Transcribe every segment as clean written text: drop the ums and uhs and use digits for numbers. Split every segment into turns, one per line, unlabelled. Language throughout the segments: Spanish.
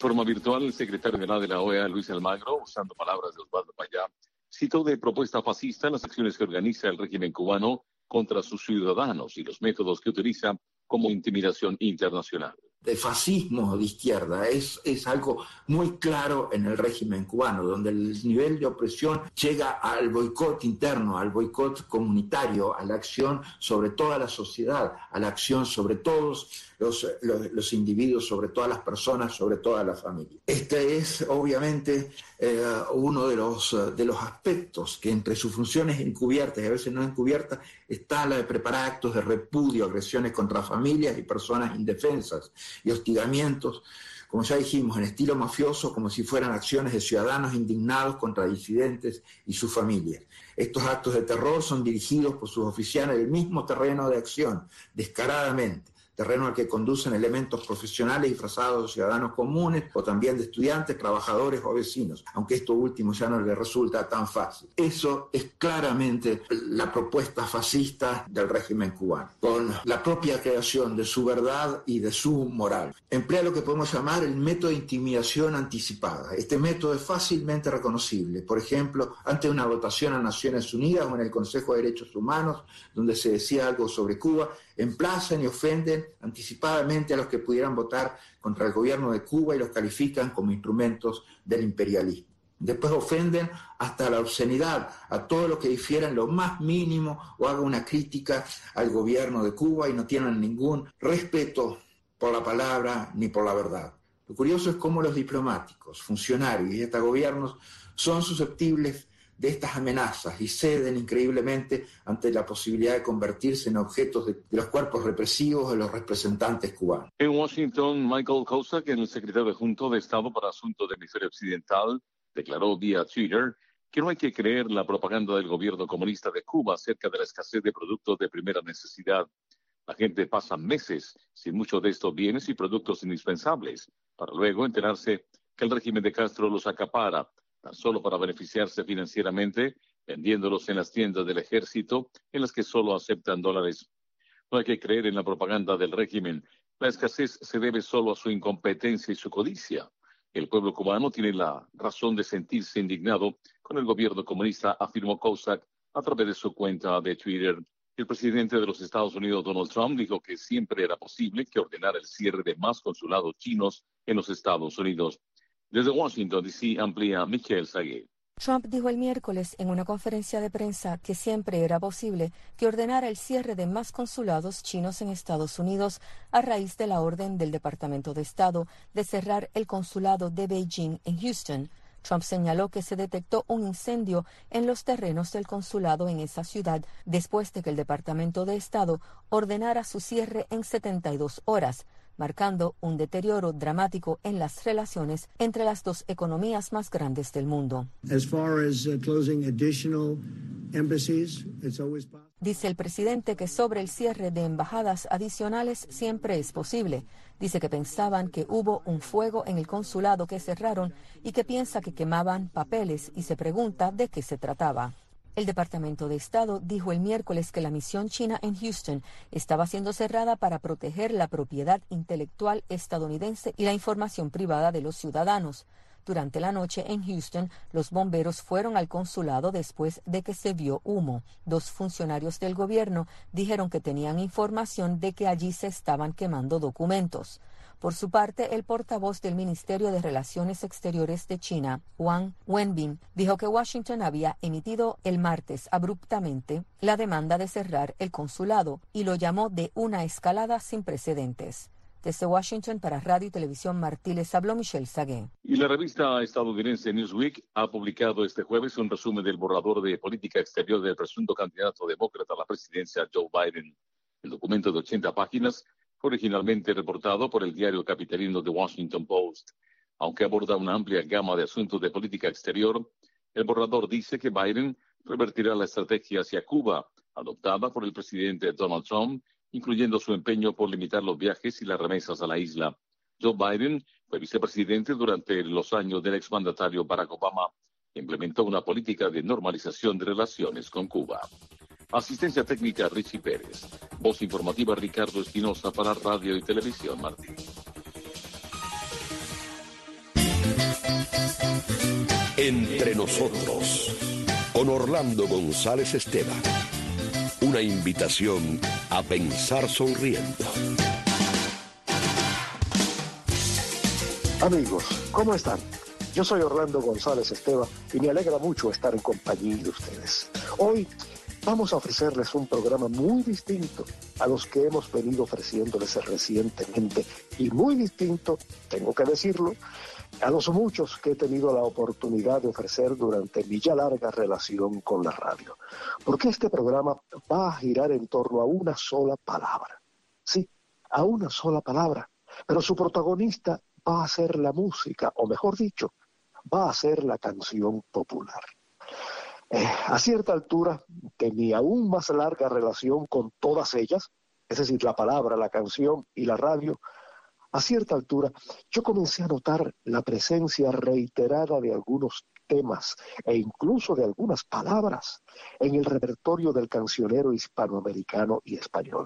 De forma virtual, el secretario general de la OEA, Luis Almagro, usando palabras de Osvaldo Payá, citó de propuesta fascista las acciones que organiza el régimen cubano contra sus ciudadanos y los métodos que utiliza como intimidación internacional.
De fascismo de izquierda es algo muy claro en el régimen cubano, donde el nivel de opresión llega al boicot interno, al boicot comunitario, a la acción sobre toda la sociedad, a la acción sobre todos los individuos, sobre todas las personas, sobre toda la familia. Este es obviamente uno de los aspectos que entre sus funciones encubiertas y a veces no encubiertas está la de preparar actos de repudio, agresiones contra familias y personas indefensas y hostigamientos, como ya dijimos, en estilo mafioso, como si fueran acciones de ciudadanos indignados contra disidentes y sus familias. Estos actos de terror son dirigidos por sus oficiales del mismo terreno de acción, descaradamente, terreno al que conducen elementos profesionales disfrazados de ciudadanos comunes o también de estudiantes, trabajadores o vecinos, aunque esto último ya no les resulta tan fácil. Eso es claramente la propuesta fascista del régimen cubano, con la propia creación de su verdad y de su moral. Emplea lo que podemos llamar el método de intimidación anticipada. Este método es fácilmente reconocible, por ejemplo, ante una votación a Naciones Unidas o en el Consejo de Derechos Humanos, donde se decía algo sobre Cuba, emplazan y ofenden anticipadamente a los que pudieran votar contra el gobierno de Cuba y los califican como instrumentos del imperialismo. Después ofenden hasta la obscenidad a todo lo que difiera en lo más mínimo o haga una crítica al gobierno de Cuba y no tienen ningún respeto por la palabra ni por la verdad. Lo curioso es cómo los diplomáticos, funcionarios y hasta gobiernos son susceptibles de estas amenazas y ceden increíblemente ante la posibilidad de convertirse en objetos de los cuerpos represivos de los representantes cubanos.
En Washington, Michael Kozak, el secretario adjunto de Estado para Asuntos del Hemisferio Occidental, declaró vía Twitter que no hay que creer la propaganda del gobierno comunista de Cuba acerca de la escasez de productos de primera necesidad. La gente pasa meses sin muchos de estos bienes y productos indispensables, para luego enterarse que el régimen de Castro los acapara, tan solo para beneficiarse financieramente, vendiéndolos en las tiendas del ejército, en las que solo aceptan dólares. No hay que creer en la propaganda del régimen. La escasez se debe solo a su incompetencia y su codicia. El pueblo cubano tiene la razón de sentirse indignado con el gobierno comunista, afirmó Kozak a través de su cuenta de Twitter. El presidente de los Estados Unidos, Donald Trump, dijo que siempre era posible que ordenara el cierre de más consulados chinos en los Estados Unidos. Desde Washington, D.C., amplía Michelle Sagué.
Trump dijo el miércoles en una conferencia de prensa que siempre era posible que ordenara el cierre de más consulados chinos en Estados Unidos a raíz de la orden del Departamento de Estado de cerrar el consulado de Beijing en Houston. Trump señaló que se detectó un incendio en los terrenos del consulado en esa ciudad después de que el Departamento de Estado ordenara su cierre en 72 horas. Marcando un deterioro dramático en las relaciones entre las dos economías más grandes del mundo. Dice el presidente que sobre el cierre de embajadas adicionales siempre es posible. Dice que pensaban que hubo un fuego en el consulado que cerraron y que piensa que quemaban papeles y se pregunta de qué se trataba. El Departamento de Estado dijo el miércoles que la misión china en Houston estaba siendo cerrada para proteger la propiedad intelectual estadounidense y la información privada de los ciudadanos. Durante la noche en Houston, los bomberos fueron al consulado después de que se vio humo. 2 funcionarios del gobierno dijeron que tenían información de que allí se estaban quemando documentos. Por su parte, el portavoz del Ministerio de Relaciones Exteriores de China, Wang Wenbin, dijo que Washington había emitido el martes abruptamente la demanda de cerrar el consulado y lo llamó de una escalada sin precedentes. Desde Washington para Radio y Televisión Martí les habló Michelle Sagué.
Y la revista estadounidense Newsweek ha publicado este jueves un resumen del borrador de política exterior del presunto candidato demócrata a la presidencia Joe Biden. El documento de 80 páginas fue originalmente reportado por el diario capitalino The Washington Post. Aunque aborda una amplia gama de asuntos de política exterior, el borrador dice que Biden revertirá la estrategia hacia Cuba, adoptada por el presidente Donald Trump, incluyendo su empeño por limitar los viajes y las remesas a la isla. Joe Biden fue vicepresidente durante los años del exmandatario Barack Obama e implementó una política de normalización de relaciones con Cuba. Asistencia técnica Richie Pérez. Voz informativa Ricardo Espinosa para Radio y Televisión Martí.
Entre nosotros, con Orlando González Esteban. Una invitación a pensar sonriendo.
Amigos, ¿cómo están? Yo soy Orlando González Esteban y me alegra mucho estar en compañía de ustedes. Hoy vamos a ofrecerles un programa muy distinto a los que hemos venido ofreciéndoles recientemente y muy distinto, tengo que decirlo, a los muchos que he tenido la oportunidad de ofrecer durante mi ya larga relación con la radio. Porque este programa va a girar en torno a una sola palabra. Sí, a una sola palabra. Pero su protagonista va a ser la música, o mejor dicho, va a ser la canción popular. A cierta altura de mi aún más larga relación con todas ellas, es decir, la palabra, la canción y la radio, a cierta altura yo comencé a notar la presencia reiterada de algunos temas e incluso de algunas palabras en el repertorio del cancionero hispanoamericano y español.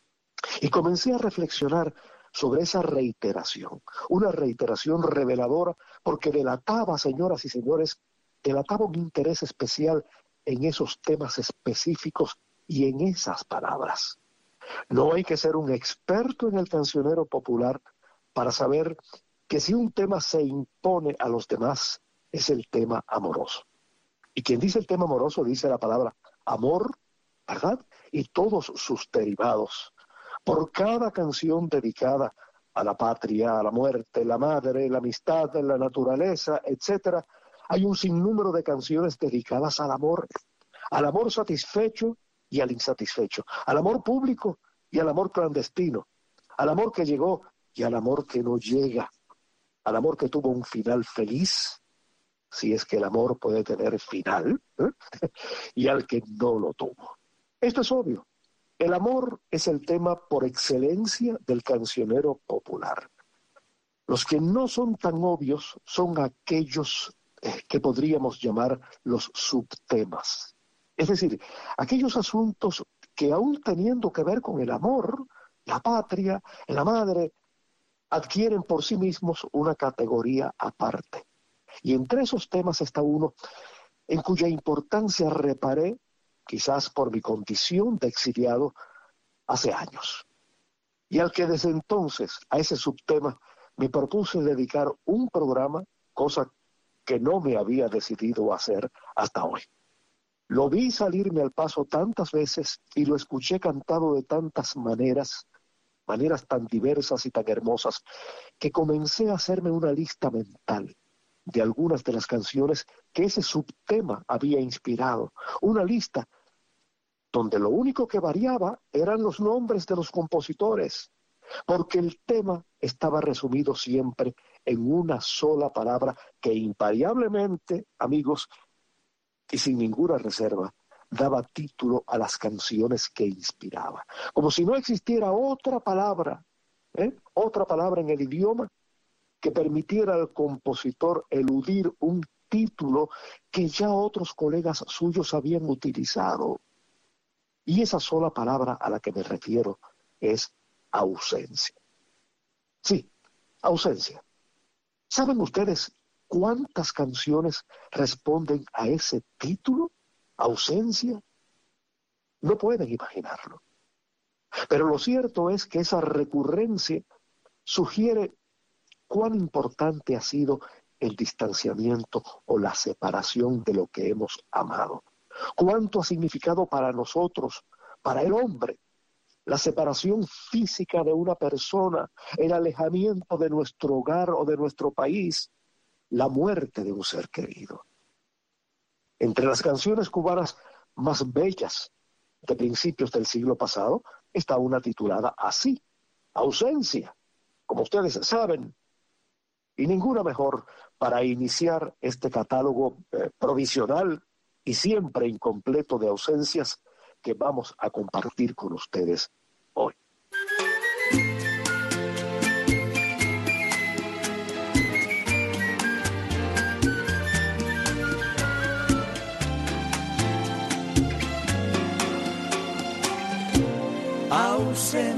Y comencé a reflexionar sobre esa reiteración, una reiteración reveladora porque delataba, señoras y señores, delataba un interés especial en esos temas específicos y en esas palabras. No hay que ser un experto en el cancionero popular para saber que si un tema se impone a los demás, es el tema amoroso. Y quien dice el tema amoroso dice la palabra amor, ¿verdad? Y todos sus derivados. Por cada canción dedicada a la patria, a la muerte, la madre, la amistad, la naturaleza, etcétera, hay un sinnúmero de canciones dedicadas al amor satisfecho y al insatisfecho, al amor público y al amor clandestino, al amor que llegó y al amor que no llega, al amor que tuvo un final feliz, si es que el amor puede tener final, y al que no lo tuvo. Esto es obvio. El amor es el tema por excelencia del cancionero popular. Los que no son tan obvios son aquellos que podríamos llamar los subtemas. Es decir, aquellos asuntos que aún teniendo que ver con el amor, la patria, la madre, adquieren por sí mismos una categoría aparte. Y entre esos temas está uno en cuya importancia reparé, quizás por mi condición de exiliado, hace años. Y al que desde entonces, a ese subtema, me propuse dedicar un programa, cosa que no me había decidido hacer hasta hoy. Lo vi salirme al paso tantas veces y lo escuché cantado de tantas maneras tan diversas y tan hermosas, que comencé a hacerme una lista mental de algunas de las canciones que ese subtema había inspirado. Una lista donde lo único que variaba eran los nombres de los compositores, porque el tema estaba resumido siempre en una sola palabra que invariablemente, amigos, y sin ninguna reserva, daba título a las canciones que inspiraba. Como si no existiera otra palabra en el idioma que permitiera al compositor eludir un título que ya otros colegas suyos habían utilizado. Y esa sola palabra a la que me refiero es ausencia. Sí, ausencia. ¿Saben ustedes cuántas canciones responden a ese título? Ausencia. No pueden imaginarlo. Pero lo cierto es que esa recurrencia sugiere cuán importante ha sido el distanciamiento o la separación de lo que hemos amado. Cuánto ha significado para nosotros, para el hombre, la separación física de una persona, el alejamiento de nuestro hogar o de nuestro país, la muerte de un ser querido. Entre las canciones cubanas más bellas de principios del siglo pasado está una titulada así, Ausencia, como ustedes saben, y ninguna mejor para iniciar este catálogo provisional y siempre incompleto de ausencias que vamos a compartir con ustedes hoy.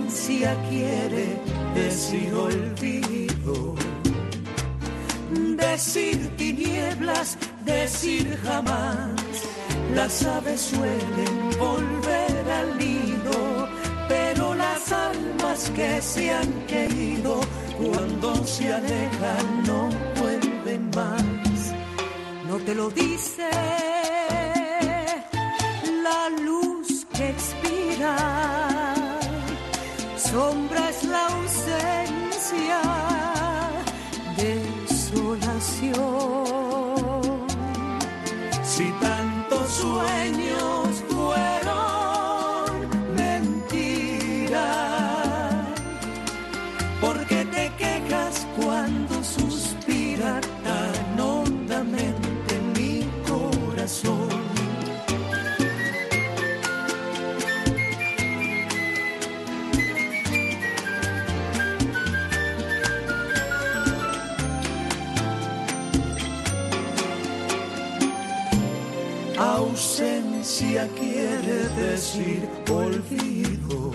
Ausencia quiere decir olvido de decir tinieblas, decir jamás. Las aves suelen volver al nido, pero las almas que se han querido, cuando se alejan no vuelven más. No te lo dice la luz que expira, sombra es la ausencia, desolación. Si tantos sueños fueron mentira, ¿por qué te quejas cuando suspira tan hondamente mi corazón? Ausencia quiere decir olvido,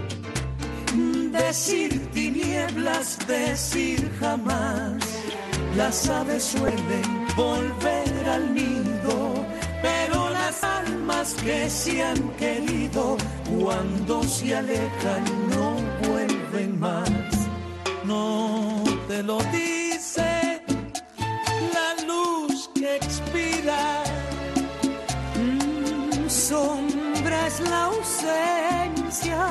decir tinieblas, decir jamás. Las aves suelen volver al nido, pero las almas que se han querido, cuando se alejan no vuelven más. No te lo dice la luz que expira, sombra es la ausencia,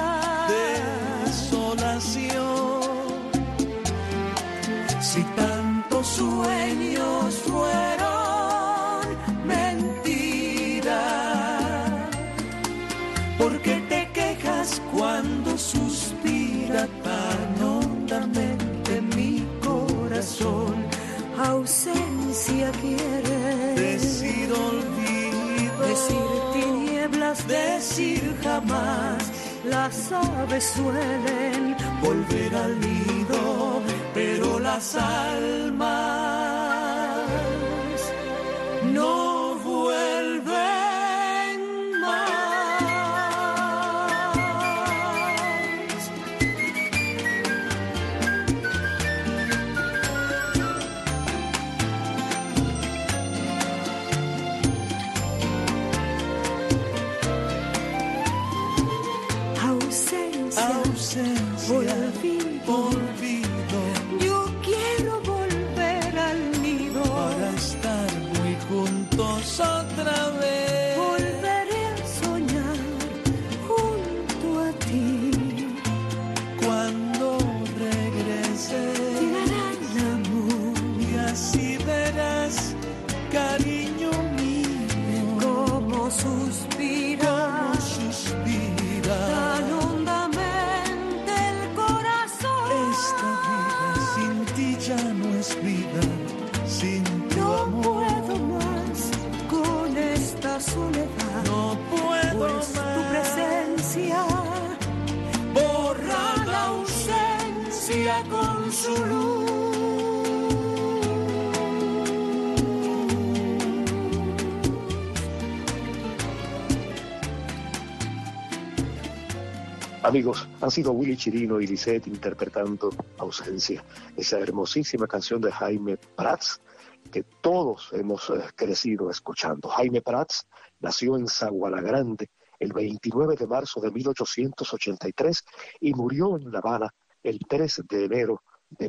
desolación. Si tantos sueños fueron mentira, ¿por qué te quejas cuando suspira tan hondamente mi corazón? Ausencia quiere decir olvido, decir tinieblas, decir jamás. Las aves suelen volver al nido, pero las almas no vuelven más. Ausencia, olvido. Yo quiero volver al nido para estar muy juntos otra vez. Volveré a soñar junto a ti. Cuando regrese, tirará el amor y así verás, cariño mío, como suspira, tan hondamente el corazón. Esta vida sin ti ya no es vida, sin tu amor. No puedo más con esta soledad. No puedo pues más. Tu presencia borra la ausencia con su luz.
Amigos, han sido Willy Chirino y Lisette interpretando Ausencia, esa hermosísima canción de Jaime Prats que todos hemos crecido escuchando. Jaime Prats nació en Sagualagrande el 29 de marzo de 1883 y murió en La Habana el 3 de enero de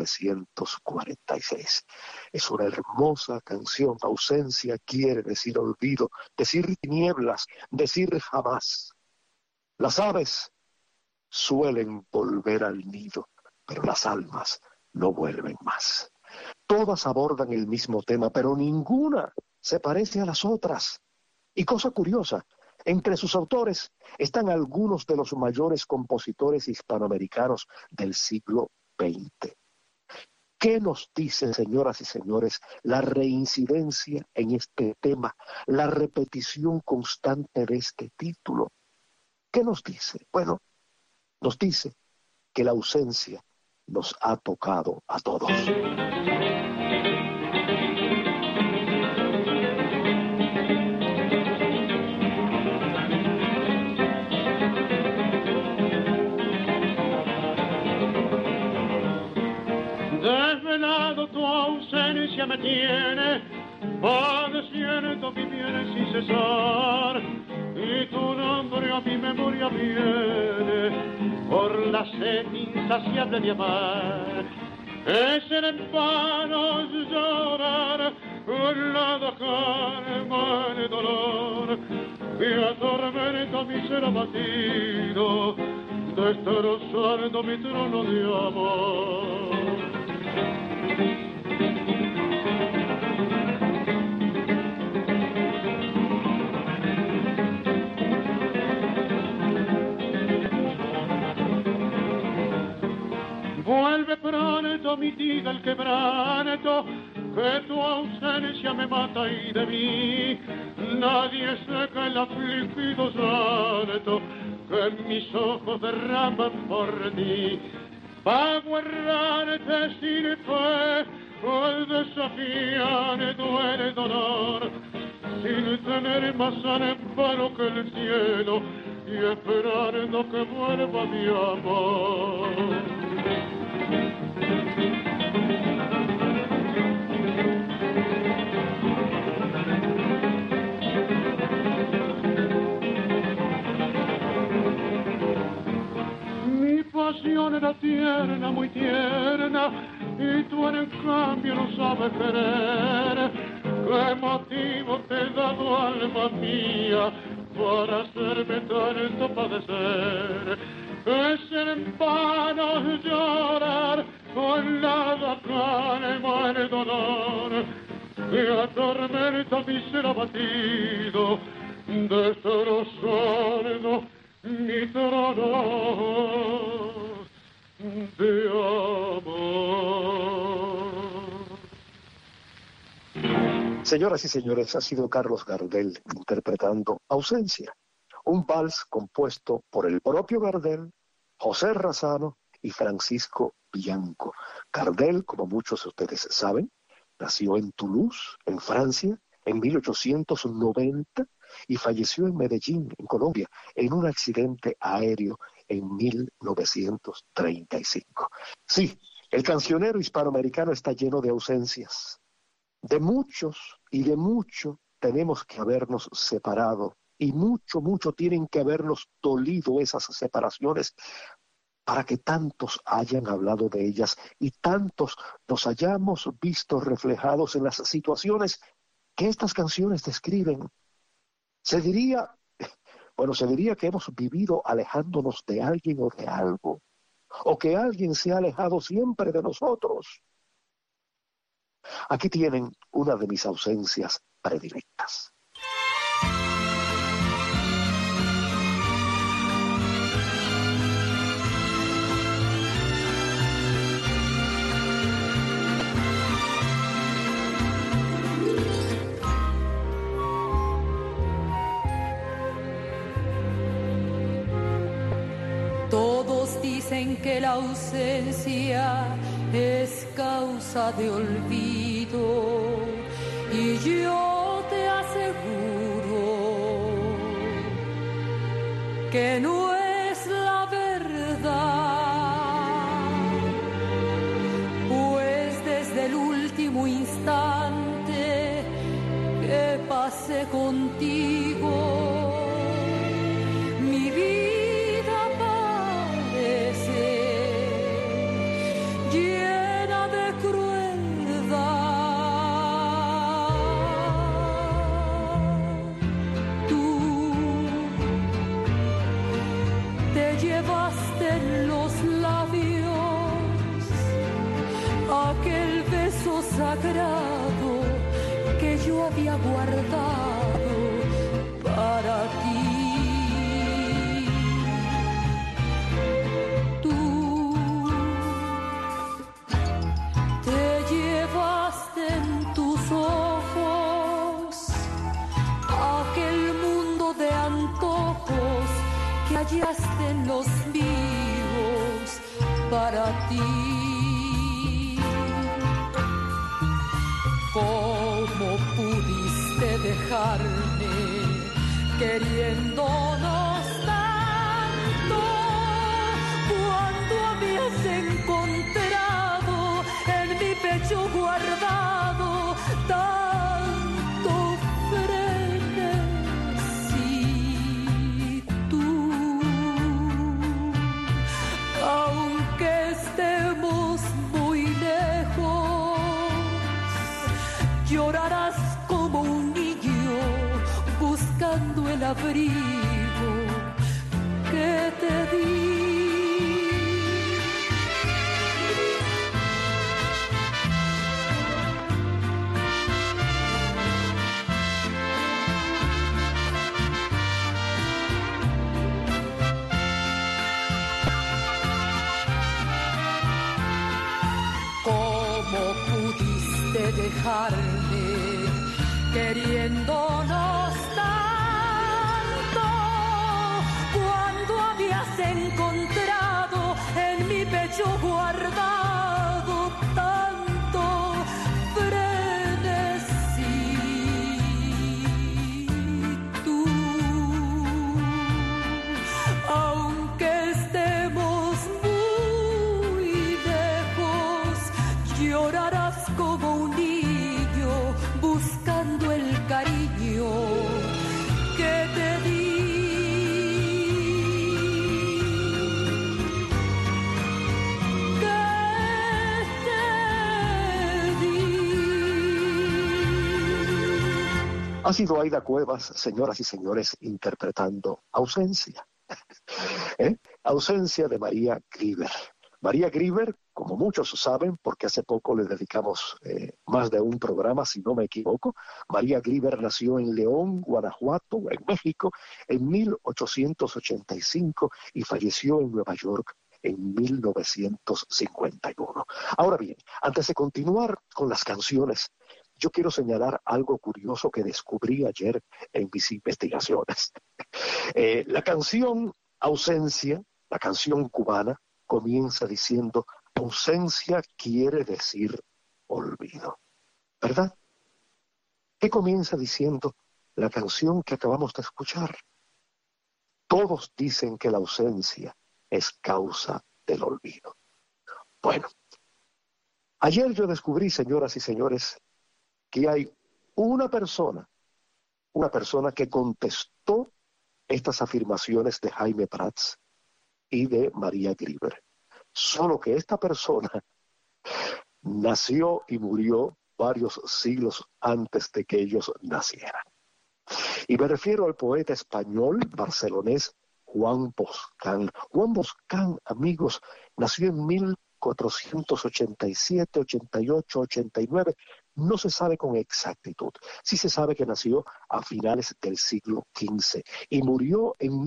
1946. Es una hermosa canción. Ausencia quiere decir olvido, decir tinieblas, decir jamás. Las aves suelen volver al nido, pero las almas no vuelven más. Todas abordan el mismo tema, pero ninguna se parece a las otras. Y cosa curiosa, entre sus autores están algunos de los mayores compositores hispanoamericanos del siglo XX. ¿Qué nos dice, señoras y señores, la reincidencia en este tema, la repetición constante de este título? ¿Qué nos dice? Bueno, nos dice que la ausencia nos ha tocado a todos.
Desvelado tu ausencia ausencia me tiene padeciendo mi bien sin cesar, y tu nombre a mi memoria viene por la sed insaciable de amar. Es en vano llorar con la calma el dolor que atormenta mi ser abatido, destrozando mi trono de amor. Vuelve pronto mi vida el quebranto, que tu ausencia me mata y de mí nadie seca el afligido llanto que mis ojos derraman por ti. Pago errante sin fe, al desafiar duele dolor, sin tener más amparo que el cielo y esperando que vuelva mi amor. Mi pasión era tierna, muy tierna, y tú en cambio no sabes querer. ¿Qué motivo te he dado, alma mía, para hacerme tanto padecer? Es en vano llorar con la calma el dolor que atormenta mi ser abatido, destrozando mi trono de amor.
Señoras y señores, ha sido Carlos Gardel interpretando Ausencia, un vals compuesto por el propio Gardel, José Razano y Francisco Bianco. Gardel, como muchos de ustedes saben, nació en Toulouse, en Francia, en 1890 y falleció en Medellín, en Colombia, en un accidente aéreo en 1935. Sí, el cancionero hispanoamericano está lleno de ausencias. De muchos y de mucho tenemos que habernos separado. Y mucho, mucho tienen que habernos dolido esas separaciones para que tantos hayan hablado de ellas y tantos nos hayamos visto reflejados en las situaciones que estas canciones describen. Se diría que hemos vivido alejándonos de alguien o de algo, o que alguien se ha alejado siempre de nosotros. Aquí tienen una de mis ausencias predilectas.
Todos dicen que la ausencia es causa de olvido, y yo te aseguro que no es la verdad, pues desde el último instante que pasé contigo, mi vida llena de crueldad. Tú te llevaste en los labios aquel beso sagrado que yo había guardado para ti. Hallaste en los míos para ti. ¿Cómo pudiste dejarme queriéndonos tanto cuando habías encontrado en mi pecho guardado abrigo que te di. ¿Cómo pudiste dejarme queriéndonos tanto cuando habías encontrado en mi pecho guardado tanto frenesí? Tú, aunque estemos muy lejos, llorarás como un niño buscando el cariño que te di.
Ha sido Aida Cuevas, señoras y señores, interpretando Ausencia. Ausencia de María Grieber. María Grieber, como muchos saben, porque hace poco le dedicamos más de un programa, si no me equivoco, María Grieber nació en León, Guanajuato, en México, en 1885 y falleció en Nueva York en 1951. Ahora bien, antes de continuar con las canciones, yo quiero señalar algo curioso que descubrí ayer en mis investigaciones. La canción Ausencia, la canción cubana, comienza diciendo: ausencia quiere decir olvido. ¿Verdad? ¿Qué comienza diciendo la canción que acabamos de escuchar? Todos dicen que la ausencia es causa del olvido. Bueno, ayer yo descubrí, señoras y señores, que hay una persona que contestó estas afirmaciones de Jaime Prats y de María Grieber. Solo que esta persona nació y murió varios siglos antes de que ellos nacieran. Y me refiero al poeta español barcelonés Juan Boscán. Juan Boscán, amigos, nació en 1487, 88, 89, no se sabe con exactitud. Sí se sabe que nació a finales del siglo XV y murió en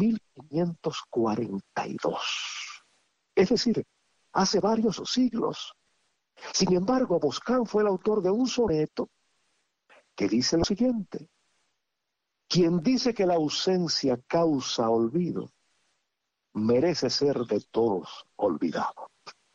1542. Es decir, hace varios siglos. Sin embargo, Boscán fue el autor de un soneto que dice lo siguiente: quien dice que la ausencia causa olvido, merece ser de todos olvidado.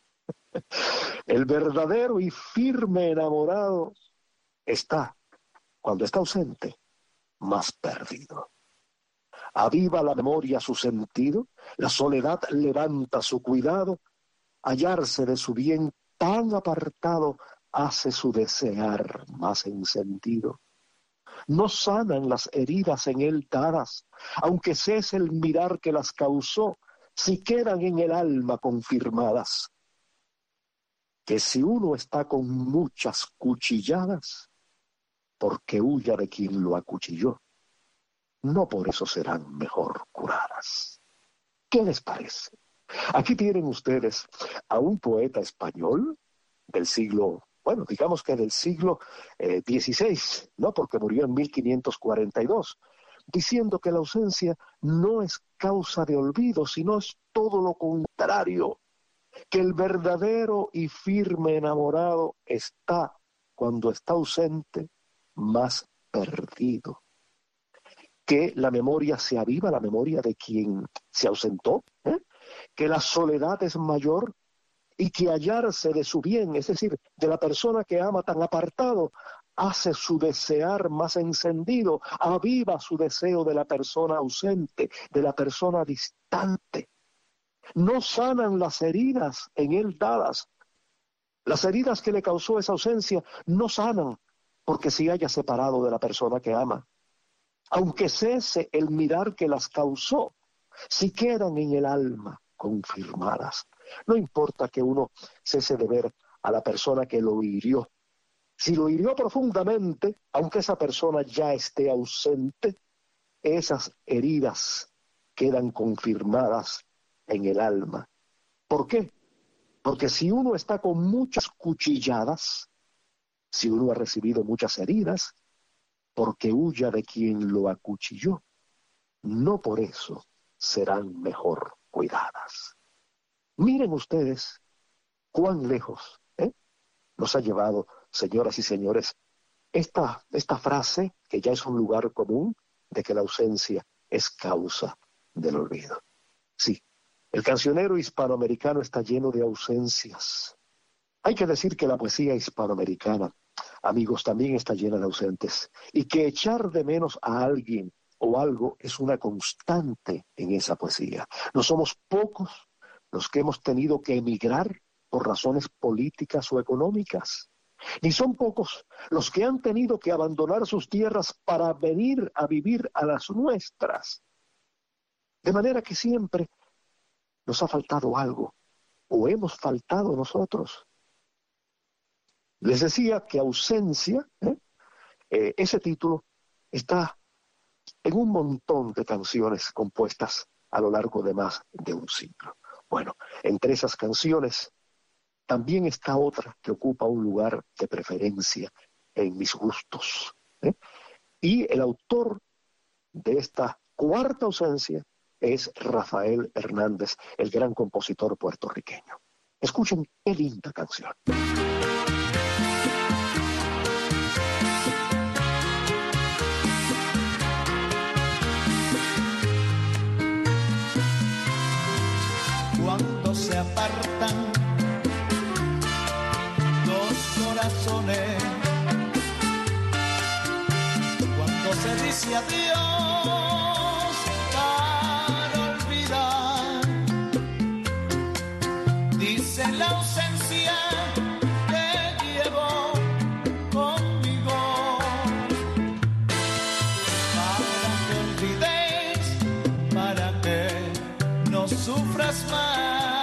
El verdadero y firme enamorado está, cuando está ausente, más perdido. Aviva la memoria su sentido, la soledad levanta su cuidado, hallarse de su bien tan apartado hace su desear más encendido. No sanan las heridas en él dadas, aunque cese el mirar que las causó, si quedan en el alma confirmadas. Que si uno está con muchas cuchilladas, porque huya de quien lo acuchilló, no por eso serán mejor curadas. ¿Qué les parece? Aquí tienen ustedes a un poeta español del siglo, bueno, digamos que del siglo XVI, ¿no? Porque murió en 1542, diciendo que la ausencia no es causa de olvido, sino es todo lo contrario, que el verdadero y firme enamorado está, cuando está ausente, más perdido. Que la memoria se aviva, la memoria de quien se ausentó, que la soledad es mayor y que hallarse de su bien, es decir, de la persona que ama tan apartado, hace su desear más encendido, aviva su deseo de la persona ausente, de la persona distante. No sanan las heridas en él dadas. Las heridas que le causó esa ausencia no sanan, porque se haya separado de la persona que ama. Aunque cese el mirar que las causó, si quedan en el alma confirmadas. No importa que uno cese de ver a la persona que lo hirió. Si lo hirió profundamente, aunque esa persona ya esté ausente, esas heridas quedan confirmadas en el alma. ¿Por qué? Porque si uno está con muchas cuchilladas, si uno ha recibido muchas heridas, porque huya de quien lo acuchilló, no por eso serán mejor cuidadas. Miren ustedes cuán lejos nos ha llevado, señoras y señores, esta frase, que ya es un lugar común, de que la ausencia es causa del olvido. Sí, el cancionero hispanoamericano está lleno de ausencias. Hay que decir que la poesía hispanoamericana, amigos, también está llena de ausentes, y que echar de menos a alguien o algo es una constante en esa poesía. No somos pocos los que hemos tenido que emigrar por razones políticas o económicas, ni son pocos los que han tenido que abandonar sus tierras para venir a vivir a las nuestras. De manera que siempre nos ha faltado algo, o hemos faltado nosotros. Les decía que ausencia, ese título está en un montón de canciones compuestas a lo largo de más de un siglo. Bueno, entre esas canciones también está otra que ocupa un lugar de preferencia en mis gustos. Y el autor de esta cuarta ausencia es Rafael Hernández, el gran compositor puertorriqueño. Escuchen qué linda canción.
Cuando se apartan dos corazones, cuando se dice adiós para olvidar, dice la ausencia que llevo conmigo, para que olvides, para que no sufras más.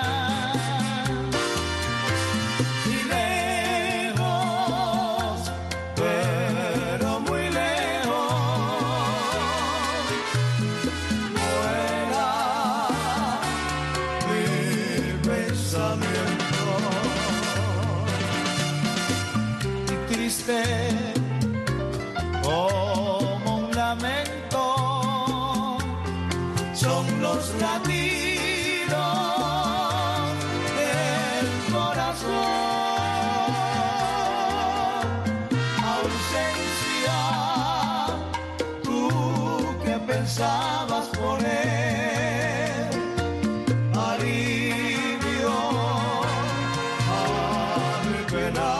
Como un lamento son los latidos del corazón. Ausencia, tú que pensabas poner alivio a mi pena.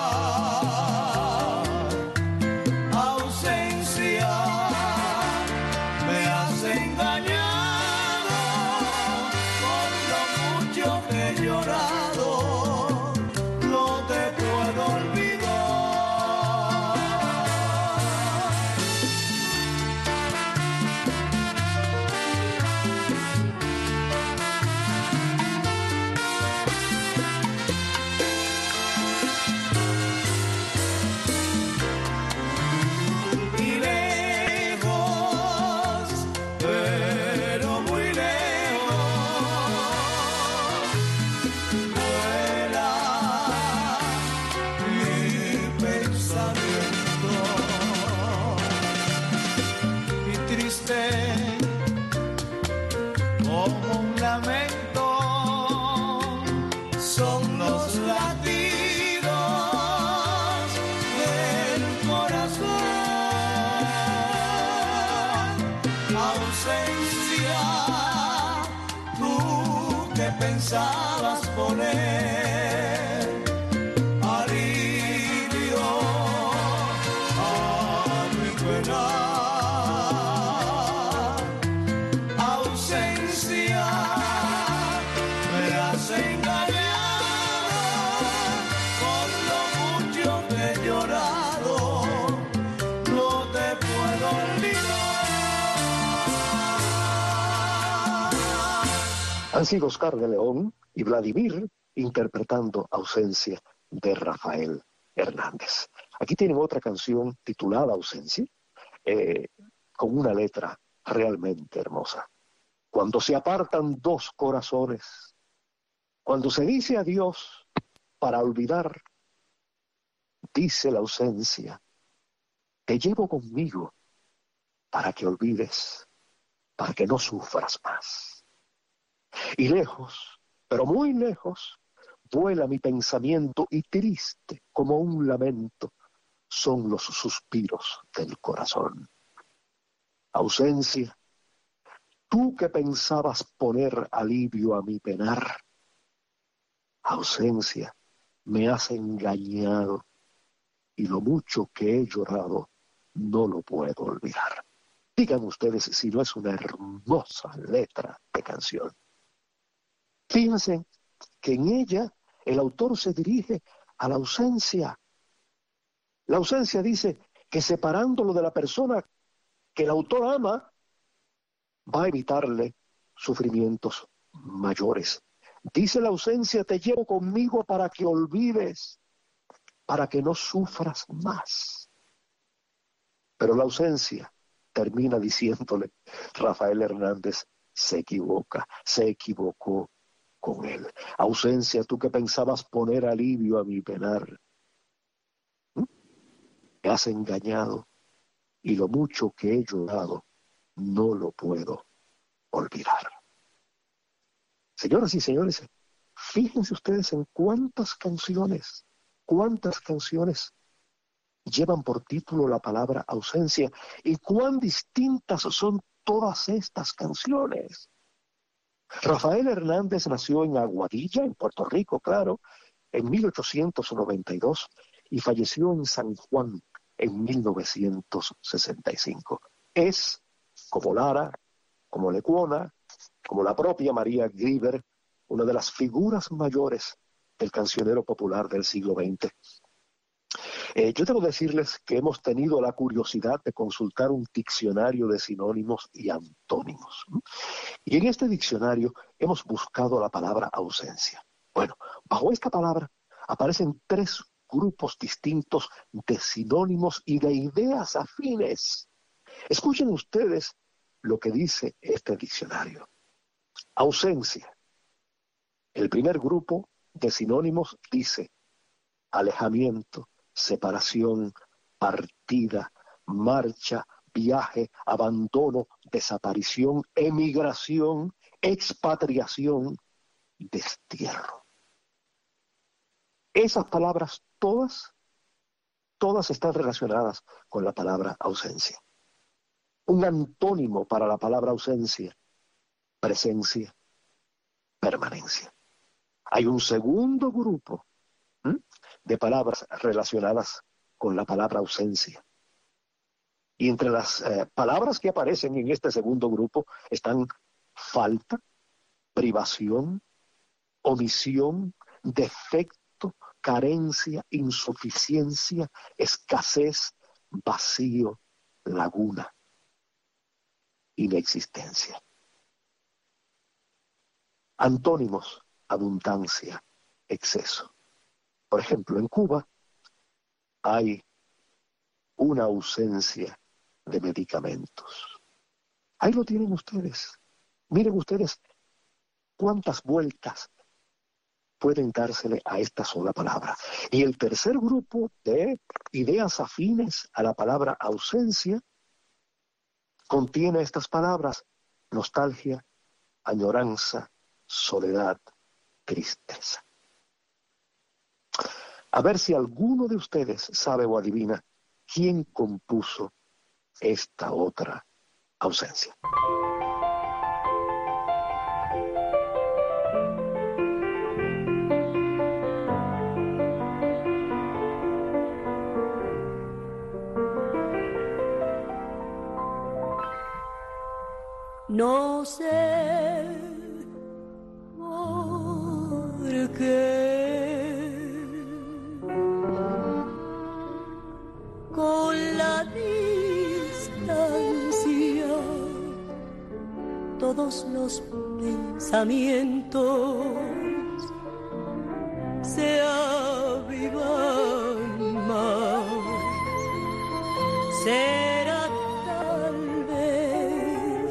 Pensabas poner alivio a mi pena. Ausencia, me has engañado con lo mucho que he llorado, no te puedo olvidar.
Han sido Oscar de León y Vladimir interpretando Ausencia de Rafael Hernández. Aquí tienen otra canción titulada Ausencia, con una letra realmente hermosa. Cuando se apartan dos corazones, cuando se dice adiós para olvidar, dice la ausencia, te llevo conmigo para que olvides, para que no sufras más. Y lejos, pero muy lejos, vuela mi pensamiento y triste como un lamento son los suspiros del corazón. Ausencia, tú que pensabas poner alivio a mi penar, ausencia, me has engañado y lo mucho que he llorado no lo puedo olvidar. Díganme ustedes si no es una hermosa letra de canción. Fíjense que en ella el autor se dirige a la ausencia. La ausencia dice que separándolo de la persona que el autor ama, va a evitarle sufrimientos mayores. Dice la ausencia, te llevo conmigo para que olvides, para que no sufras más. Pero la ausencia termina diciéndole, Rafael Hernández se equivocó con él. Ausencia, tú que pensabas poner alivio a mi penar, me has engañado y lo mucho que he llorado no lo puedo olvidar. Señoras y señores, fíjense ustedes en cuántas canciones llevan por título la palabra ausencia y cuán distintas son todas estas canciones. Rafael Hernández nació en Aguadilla, en Puerto Rico, claro, en 1892 y falleció en San Juan en 1965. Es, como Lara, como Lecuona, como la propia María Grieber, una de las figuras mayores del cancionero popular del siglo XX. Yo debo decirles que hemos tenido la curiosidad de consultar un diccionario de sinónimos y antónimos. Y en este diccionario hemos buscado la palabra ausencia. Bueno, bajo esta palabra aparecen 3 grupos distintos de sinónimos y de ideas afines. Escuchen ustedes lo que dice este diccionario. Ausencia. El primer grupo de sinónimos dice alejamiento, separación, partida, marcha, viaje, abandono, desaparición, emigración, expatriación, destierro. Esas palabras todas están relacionadas con la palabra ausencia. Un antónimo para la palabra ausencia, presencia, permanencia. Hay un segundo grupo de palabras relacionadas con la palabra ausencia. Y entre las palabras que aparecen en este segundo grupo están falta, privación, omisión, defecto, carencia, insuficiencia, escasez, vacío, laguna, inexistencia. Antónimos, abundancia, exceso. Por ejemplo, en Cuba hay una ausencia de medicamentos. Ahí lo tienen ustedes. Miren ustedes cuántas vueltas pueden dársele a esta sola palabra. Y el tercer grupo de ideas afines a la palabra ausencia contiene estas palabras: nostalgia, añoranza, soledad, tristeza. A ver si alguno de ustedes sabe o adivina quién compuso esta otra ausencia.
No sé por qué con la distancia todos los pensamientos se avivan más. Será tal vez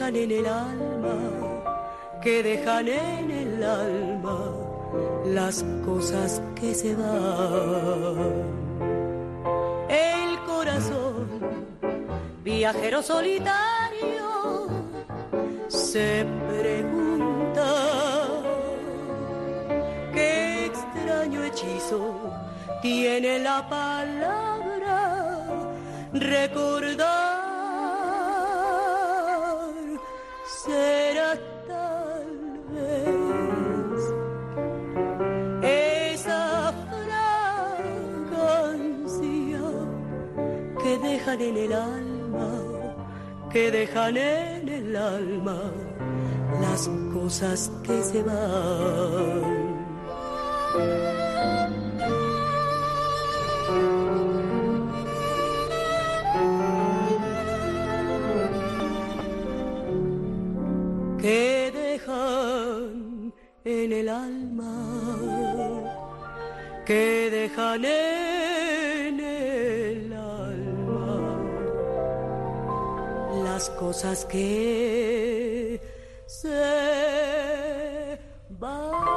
dejan en el alma, que dejan en el alma las cosas que se van. El corazón, viajero solitario, se pregunta qué extraño hechizo tiene la palabra recordar. Será tal vez esa fragancia que dejan en el alma, que dejan en el alma las cosas que se van. Que dejan en el alma, que dejan en el alma las cosas que se van.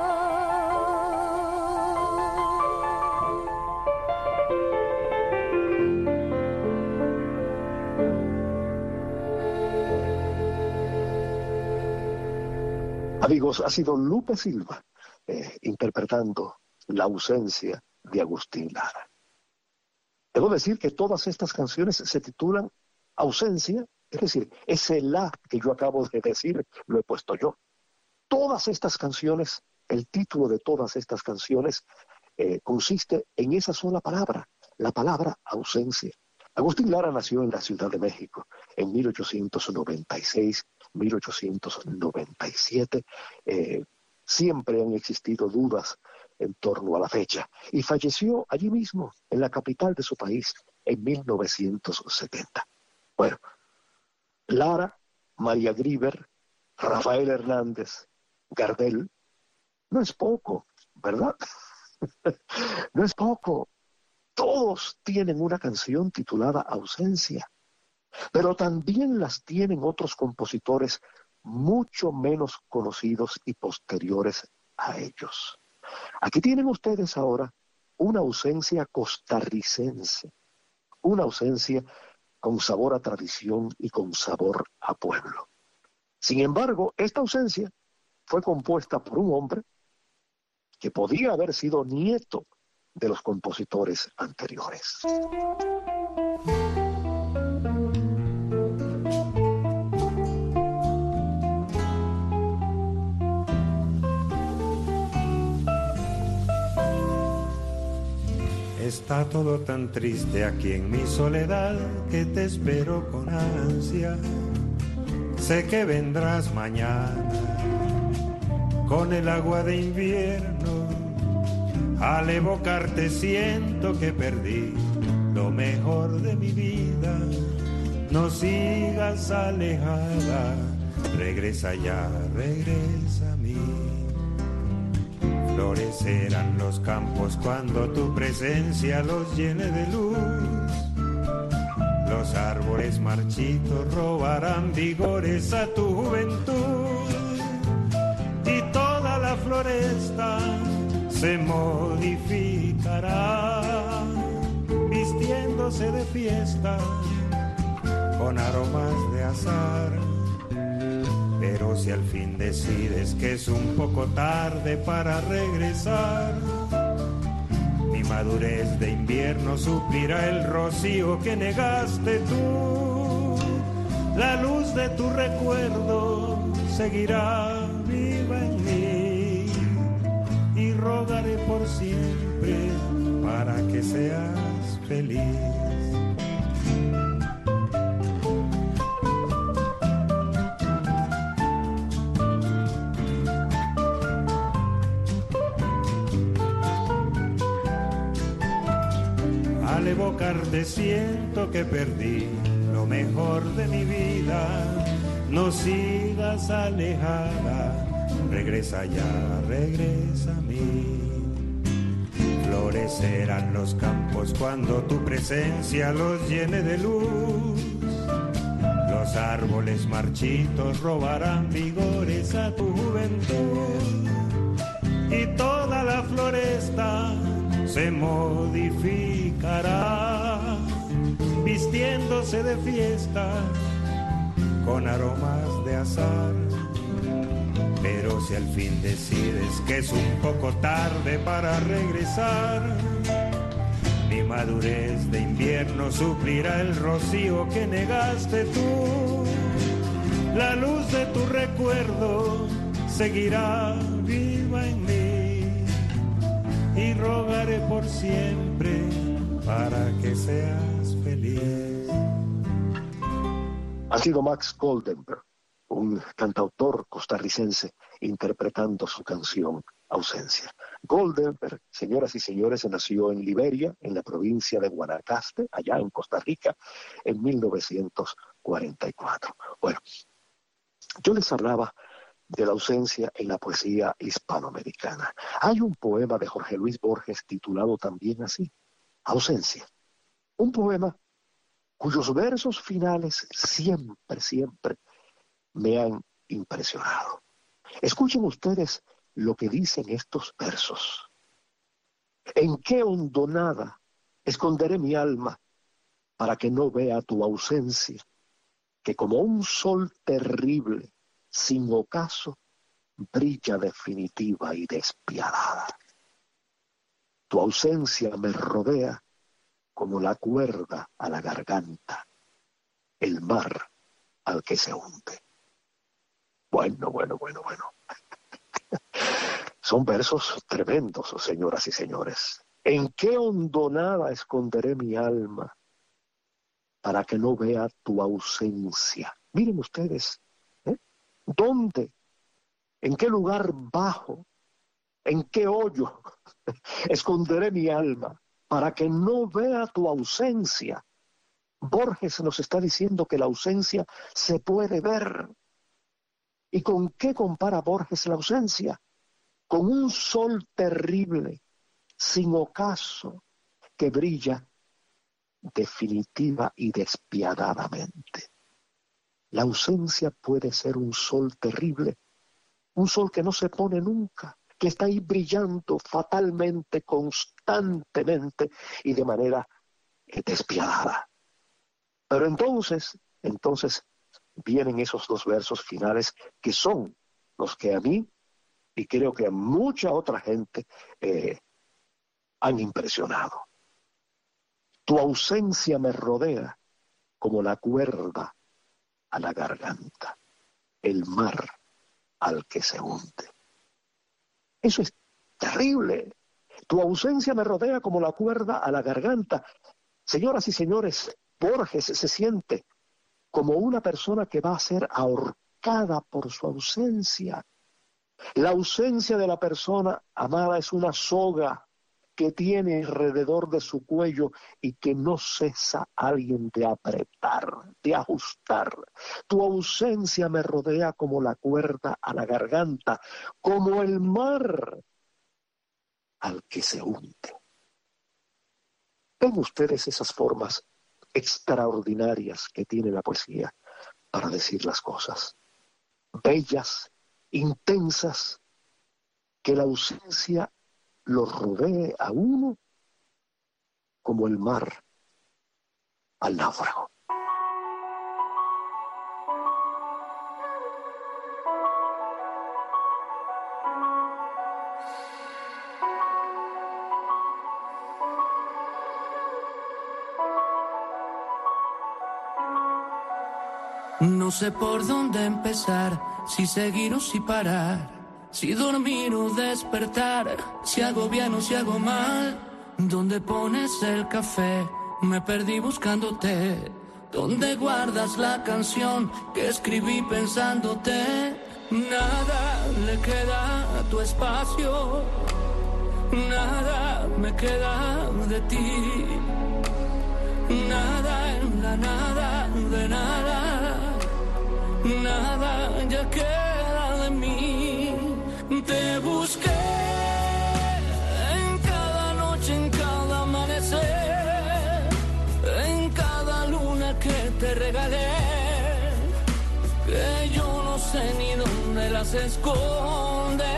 Amigos, ha sido Lupe Silva interpretando La ausencia de Agustín Lara. Debo decir que todas estas canciones se titulan Ausencia, es decir, ese la que yo acabo de decir lo he puesto yo. Todas estas canciones, el título de todas estas canciones consiste en esa sola palabra, la palabra ausencia. Agustín Lara nació en la Ciudad de México en 1896, 1897. Siempre han existido dudas en torno a la fecha. Y falleció allí mismo, en la capital de su país, en 1970. Bueno, Lara, María Grieber, Rafael Hernández, Gardel, no es poco, ¿verdad? No es poco. Todos tienen una canción titulada Ausencia, pero también las tienen otros compositores mucho menos conocidos y posteriores a ellos. Aquí tienen ustedes ahora una ausencia costarricense, una ausencia con sabor a tradición y con sabor a pueblo. Sin embargo, esta ausencia fue compuesta por un hombre que podía haber sido nieto de los compositores anteriores.
Está todo tan triste aquí en mi soledad que te espero con ansia. Sé que vendrás mañana con el agua de invierno. Al evocarte siento que perdí lo mejor de mi vida. No sigas alejada, regresa ya, regresa a mí. Florecerán los campos cuando tu presencia los llene de luz. Los árboles marchitos robarán vigores a tu juventud. Y toda la floresta se modificará, vistiéndose de fiesta con aromas de azar. Pero si al fin decides que es un poco tarde para regresar, mi madurez de invierno suplirá el rocío que negaste tú. La luz de tu recuerdo seguirá viva en mí y rogaré por siempre para que seas feliz. Al evocarte siento que perdí lo mejor de mi vida. No sigas alejada, regresa ya, regresa a mí. Florecerán los campos cuando tu presencia los llene de luz. Los los árboles marchitos robarán vigores a tu juventud y toda la floresta se modificará, vistiéndose de fiesta con aromas de azar. Pero si al fin decides que es un poco tarde para regresar, mi madurez de invierno suplirá el rocío que negaste tú. La luz de tu recuerdo seguirá viva en mí y rogaré por siempre para que seas feliz.
Ha sido Max Goldenberg, un cantautor costarricense, interpretando su canción Ausencia. Goldenberg, señoras y señores, nació en Liberia, en la provincia de Guanacaste, allá en Costa Rica, en 1944. Bueno, yo les hablaba de la ausencia en la poesía hispanoamericana. Hay un poema de Jorge Luis Borges titulado también así, Ausencia. Un poema cuyos versos finales siempre me han impresionado. Escuchen ustedes lo que dicen estos versos. ¿En qué hondonada esconderé mi alma para que no vea tu ausencia, que como un sol terrible, sin ocaso, brilla definitiva y despiadada? Tu ausencia me rodea como la cuerda a la garganta, el mar al que se hunde. Bueno. Son versos tremendos, señoras y señores. ¿En qué hondonada esconderé mi alma para que no vea tu ausencia? Miren ustedes, ¿dónde? ¿En qué lugar bajo? ¿En qué hoyo esconderé mi alma para que no vea tu ausencia? Borges nos está diciendo que la ausencia se puede ver. ¿Y con qué compara Borges la ausencia? Con un sol terrible, sin ocaso, que brilla definitiva y despiadadamente. La ausencia puede ser un sol terrible, un sol que no se pone nunca, que está ahí brillando fatalmente, constantemente y de manera despiadada. Pero entonces vienen esos dos versos finales que son los que a mí, y creo que a mucha otra gente, han impresionado. Tu ausencia me rodea como la cuerda a la garganta, el mar al que se hunde. Eso es terrible. Tu ausencia me rodea como la cuerda a la garganta. Señoras y señores, Borges se siente como una persona que va a ser ahorcada por su ausencia. La ausencia de la persona amada es una soga que tiene alrededor de su cuello y que no cesa alguien de apretar, de ajustar. Tu ausencia me rodea como la cuerda a la garganta, como el mar al que se hunde. Ven ustedes esas formas extraordinarias que tiene la poesía para decir las cosas. Bellas, intensas, que la ausencia lo rodee a uno como el mar al náufrago.
No sé por dónde empezar, si seguir o si parar, si dormir o despertar, si hago bien o si hago mal. ¿Dónde pones el café? Me perdí buscándote. ¿Dónde guardas la canción que escribí pensándote? Nada le queda a tu espacio, nada me queda de ti, nada en la nada de nada, nada ya queda de mí. Te busqué en cada noche, en cada amanecer, en cada luna que te regalé. las escondes.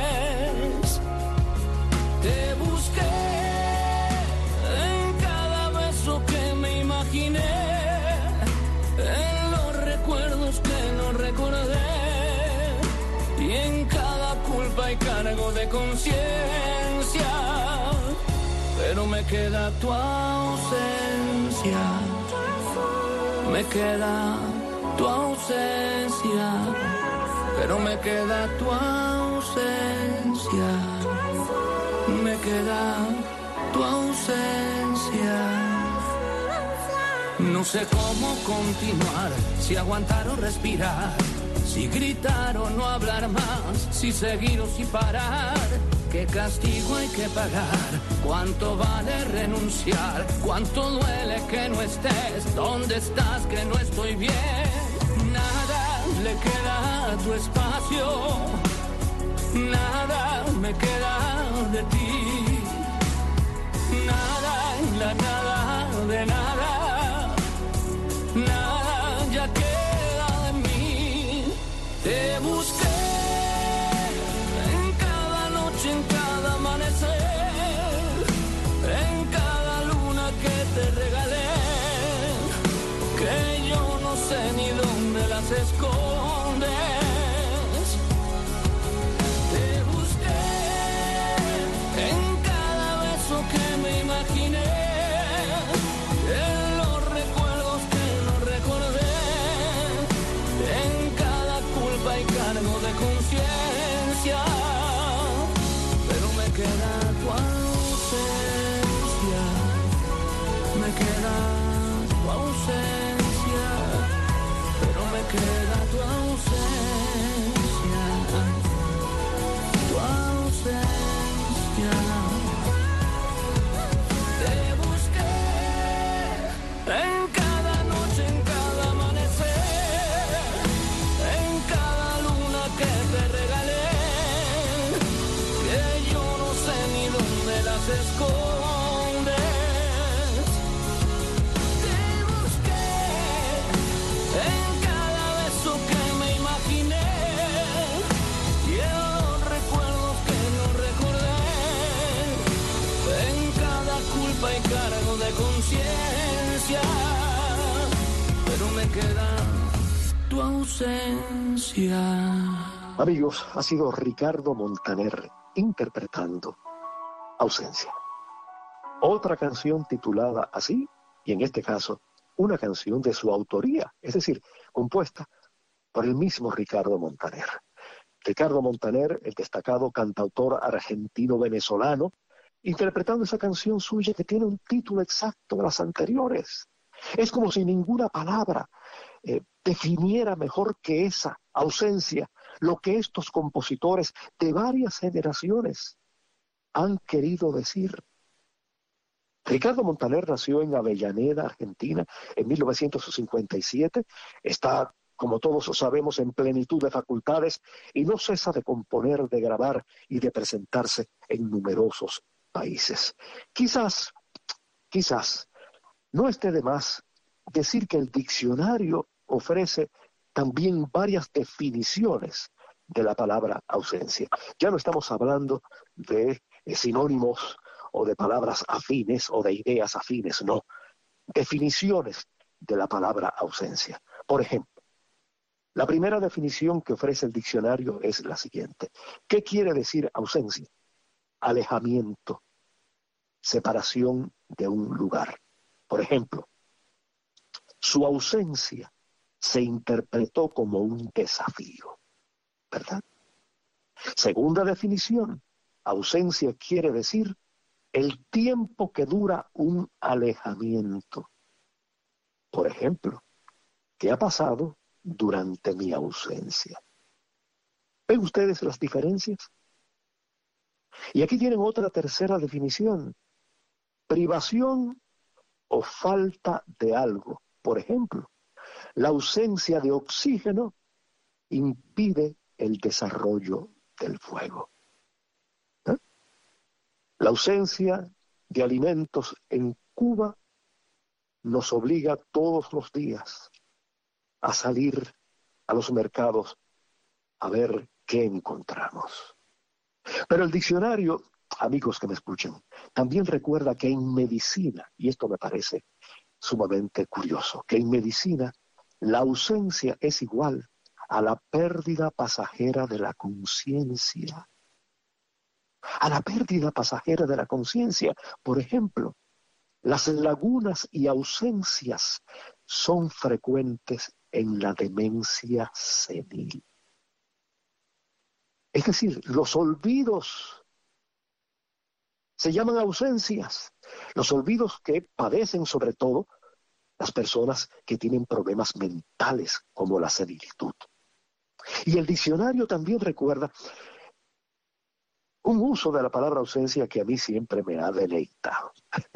Te busqué en cada beso que me imaginé, en los recuerdos que no recordé, y en cada culpa y cargo de conciencia, pero me queda tu ausencia, me queda tu ausencia, pero me queda tu ausencia, me queda tu ausencia. No sé cómo continuar, si aguantar o respirar, si gritar o no hablar más, si seguir o si parar. ¿Qué castigo hay que pagar? ¿Cuánto vale renunciar? ¿Cuánto duele que no estés? ¿Dónde estás que no estoy bien? Nada le queda a tu espacio, nada me queda de ti, nada en la nada de nada, nada ya queda de mí. Te busqué en cada noche, en cada amanecer, en cada luna que te regalé, que yo no sé ni dónde las escondes. Te busqué en cada beso que me imaginé, en los recuerdos que no recordé, en cada culpa y cargo de conciencia, pero me queda tu ausencia, me queda tu ausencia, pero me queda tu ausencia, tu ausencia. Te busqué en cada noche, en cada amanecer, en cada luna que te regalé, que yo no sé ni dónde las escondes. Te busqué en cada beso que me imaginé, y en los recuerdos que no recordé, en cada culpa y cargo de conciencia, pero me queda tu ausencia.
Amigos, ha sido Ricardo Montaner interpretando Ausencia. Otra canción titulada así, y en este caso, una canción de su autoría, es decir, compuesta por el mismo Ricardo Montaner. Ricardo Montaner, el destacado cantautor argentino-venezolano, interpretando esa canción suya que tiene un título exacto de las anteriores. Es como si ninguna palabra definiera mejor que esa ausencia lo que estos compositores de varias generaciones han querido decir. Ricardo Montaner nació en Avellaneda, Argentina, en 1957. Está, como todos sabemos, en plenitud de facultades y no cesa de componer, de grabar y de presentarse en numerosos países. Quizás, no esté de más decir que el diccionario ofrece también varias definiciones de la palabra ausencia. Ya no estamos hablando de sinónimos o de palabras afines o de ideas afines, no. Definiciones de la palabra ausencia. Por ejemplo, la primera definición que ofrece el diccionario es la siguiente. ¿Qué quiere decir ausencia? Alejamiento, separación de un lugar. Por ejemplo, su ausencia se interpretó como un desafío, ¿verdad? Segunda definición, ausencia quiere decir el tiempo que dura un alejamiento. Por ejemplo, ¿qué ha pasado durante mi ausencia? ¿Ven ustedes las diferencias? Y aquí tienen otra tercera definición. Privación o falta de algo. Por ejemplo, la ausencia de oxígeno impide el desarrollo del fuego. La ausencia de alimentos en Cuba nos obliga todos los días a salir a los mercados a ver ¿qué encontramos? Pero el diccionario, amigos que me escuchen, también recuerda que en medicina, y esto me parece sumamente curioso, que en medicina la ausencia es igual a la pérdida pasajera de la conciencia. A la pérdida pasajera de la conciencia. Por ejemplo, las lagunas y ausencias son frecuentes en la demencia senil. Es decir, los olvidos se llaman ausencias. Los olvidos que padecen sobre todo las personas que tienen problemas mentales como la senilitud. Y el diccionario también recuerda un uso de la palabra ausencia que a mí siempre me ha deleitado.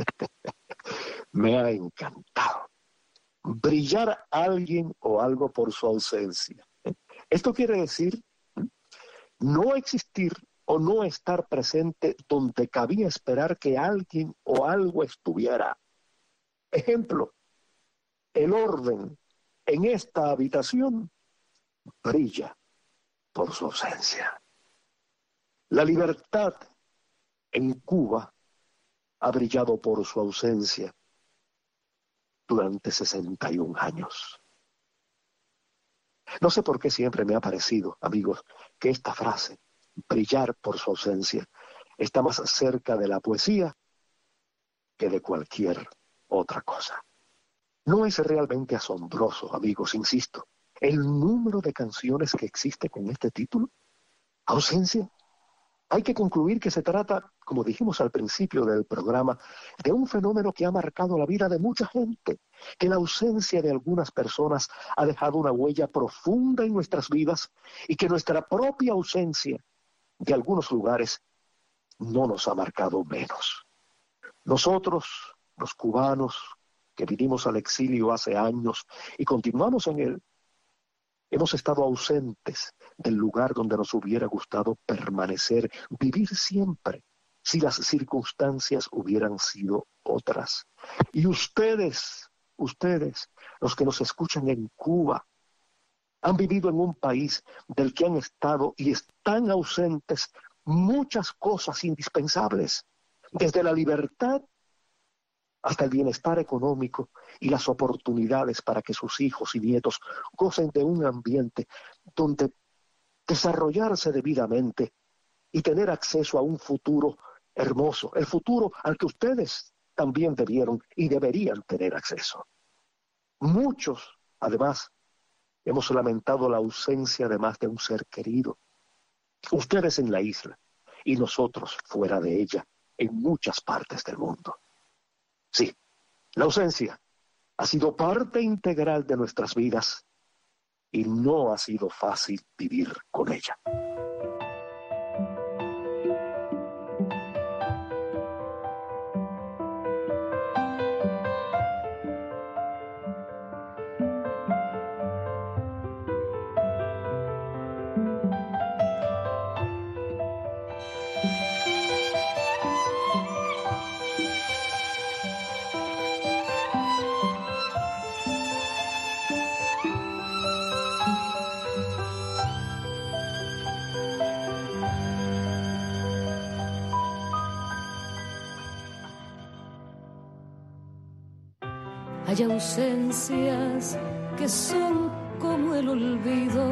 Me ha encantado. Brillar a alguien o algo por su ausencia. Esto quiere decir no existir o no estar presente donde cabía esperar que alguien o algo estuviera. Ejemplo, el orden en esta habitación brilla por su ausencia. La libertad en Cuba ha brillado por su ausencia durante 61 años. No sé por qué siempre me ha parecido, amigos, que esta frase, brillar por su ausencia, está más cerca de la poesía que de cualquier otra cosa. No es realmente asombroso, amigos, insisto, el número de canciones que existe con este título, Ausencia. Hay que concluir que se trata, como dijimos al principio del programa, de un fenómeno que ha marcado la vida de mucha gente, que la ausencia de algunas personas ha dejado una huella profunda en nuestras vidas y que nuestra propia ausencia de algunos lugares no nos ha marcado menos. Nosotros, los cubanos, que vinimos al exilio hace años y continuamos en él, hemos estado ausentes del lugar donde nos hubiera gustado permanecer, vivir siempre, si las circunstancias hubieran sido otras. Y ustedes, los que nos escuchan en Cuba, han vivido en un país del que han estado y están ausentes muchas cosas indispensables, desde la libertad hasta el bienestar económico y las oportunidades para que sus hijos y nietos gocen de un ambiente donde desarrollarse debidamente y tener acceso a un futuro hermoso, el futuro al que ustedes también debieron y deberían tener acceso. Muchos, además, hemos lamentado la ausencia de más de un ser querido. Ustedes en la isla y nosotros fuera de ella, en muchas partes del mundo. Sí, la ausencia ha sido parte integral de nuestras vidas y no ha sido fácil vivir con ella.
Hay ausencias que son como el olvido,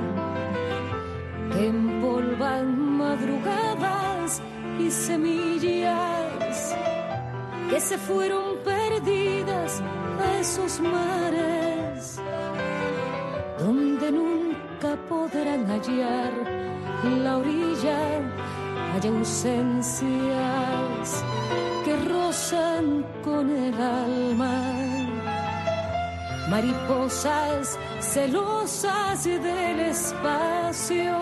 que empolvan madrugadas y semillas que se fueron perdidas a esos mares donde nunca podrán hallar la orilla. Hay ausencias que rozan con el alma, mariposas celosas del espacio,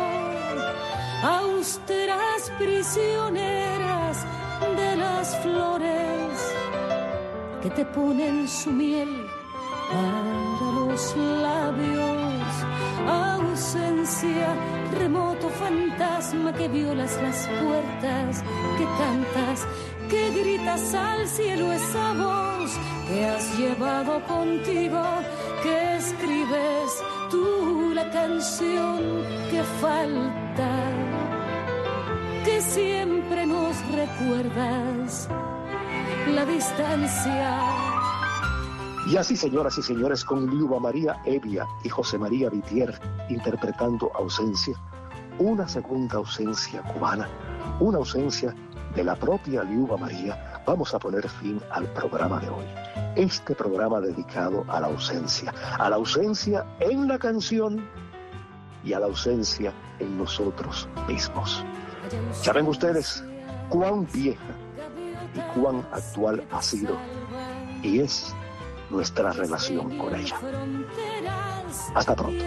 austeras prisioneras de las flores que te ponen su miel para los labios. Ausencia, remoto fantasma que violas las puertas, que cantas, que gritas al cielo esa voz que has llevado contigo, que escribes tú la canción que falta, que siempre nos recuerdas la distancia.
Y así, señoras y señores, con Liuba María Evia y José María Vitier interpretando Ausencia, una segunda ausencia cubana, una ausencia de la propia Liuba María, vamos a poner fin al programa de hoy. Este programa dedicado a la ausencia en la canción y a la ausencia en nosotros mismos. ¿Saben ustedes cuán vieja y cuán actual ha sido y es nuestra relación con ella? Hasta pronto.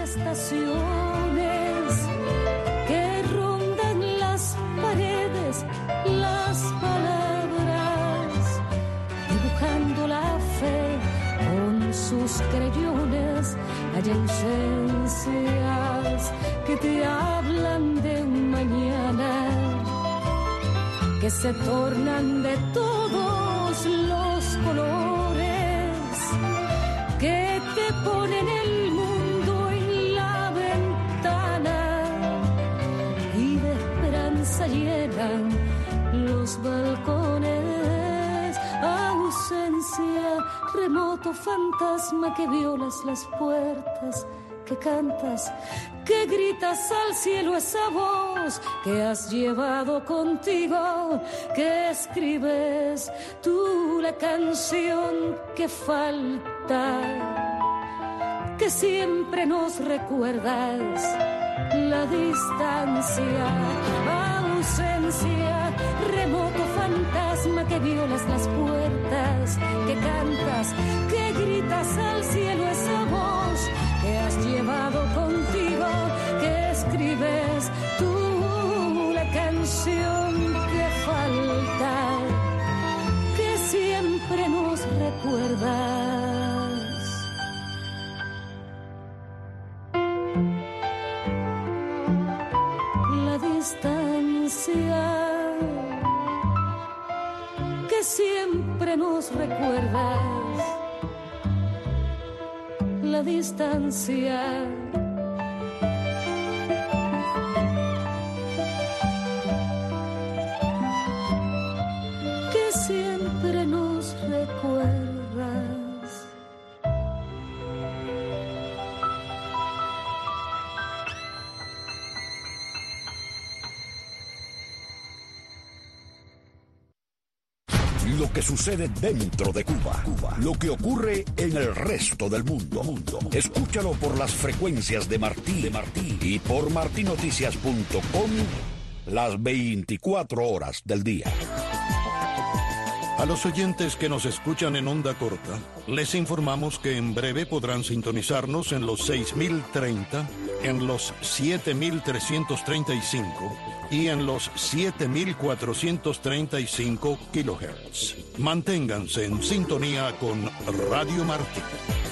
Que rondan las paredes, las palabras, dibujando la fe con sus creyones. Hay ausencias que te hablan de un mañana, que se tornan de todos los colores, que te ponen el mundo en la ventana y de esperanza llenan los balcones. Ausencia, remoto fantasma que violas las puertas, que cantas, que gritas al cielo esa voz que has llevado contigo, que escribes tú la canción que falta, que siempre nos recuerdas la distancia. Ausencia, remoto fantasma que violas las puertas, que cantas, que gritas al cielo esa voz que has llevado contigo, que escribes tú la canción que falta, que siempre nos recuerdas. La distancia que siempre nos recuerdas. La distancia que siempre nos recuerdas.
Lo que sucede dentro de Cuba, lo que ocurre en el resto del mundo. Escúchalo por las frecuencias de Martí y por martinoticias.com las 24 horas del día.
A los oyentes que nos escuchan en onda corta, les informamos que en breve podrán sintonizarnos en los 6.030, en los 7.335 y en los 7.435 kHz. Manténganse en sintonía con Radio Martí.